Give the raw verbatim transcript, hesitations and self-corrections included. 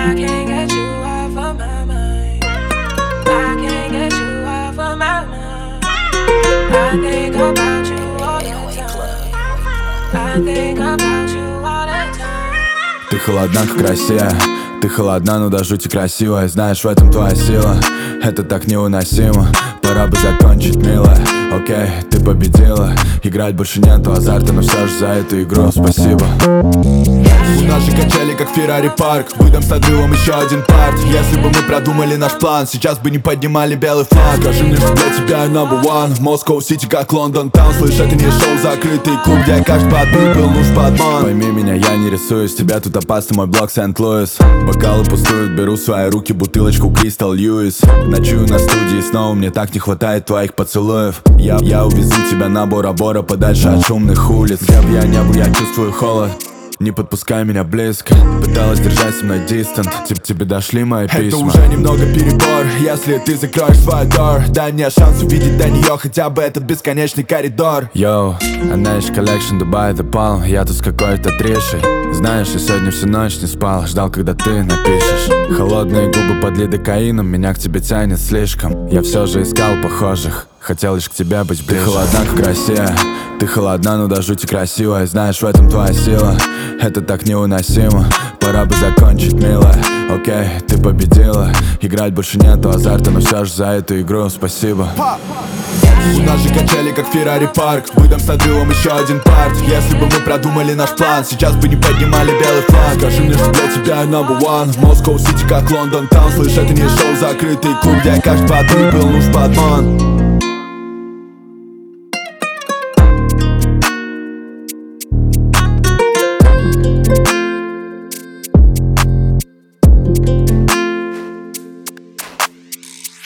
I can't get you off of my mind. I can't get you off of my mind. I think about you all the time. I think about you all the time. Ты холодна, как Россия. Ты холодна, но до жути красивая. Знаешь, в этом твоя сила. Это так невыносимо. Пора бы закончить, милая. Окей, ты победила. Играть больше нету азарта, но все же за эту игру спасибо. У нас же качели, как Феррари парк. Выдам с отрывом еще один парт. Если бы мы продумали наш план, сейчас бы не поднимали белый флаг. Скажи мне, что для тебя number one. Москва Сити, как Лондон Таун. Слышь, это не шоу, закрытый клуб, где каждый подбит был нужен подман. Пойми меня, я не рисуюсь. Тебя тут опасно, мой блог Сент-Луис. Бокалы пустуют, беру в свои руки бутылочку Кристал Льюис. Ночую на студии снова, мне так не хватает твоих поцелуев. Я, я увезу тебя на Бора-Бора, подальше от шумных улиц. Где бы я не был, я чувствую холод. Не подпускай меня близко. Пыталась держать со мной дистант. Тип тебе дошли мои письма. Это уже немного перебор. Если ты закроешь свой дор, дай мне шанс увидеть до нее хотя бы этот бесконечный коридор. Йоу, Anage Collection, Dubai, The Palm. Я тут с какой-то трешей. Знаешь, я сегодня всю ночь не спал. Ждал, когда ты напишешь. Холодные губы под лидокаином. Меня к тебе тянет слишком. Я все же искал похожих. Хотел лишь к тебе быть ближе. Ты холодна, как Россия. Ты холодна, но до жути красивая. Знаешь, в этом твоя сила. Это так невыносимо. Пора бы закончить, милая. Окей, ты победила. Играть больше нету азарта, но все же за эту игру спасибо. У нас же качели, как Феррари парк. Выдам с отрывом еще один парт. Если бы мы продумали наш план, сейчас бы не поднимали белый флаг. Скажи мне, что для тебя number one. Москва Сити, как Лондон Таун. Слышь, это не шоу, закрытый клуб, где каждый подбит был нужен подман.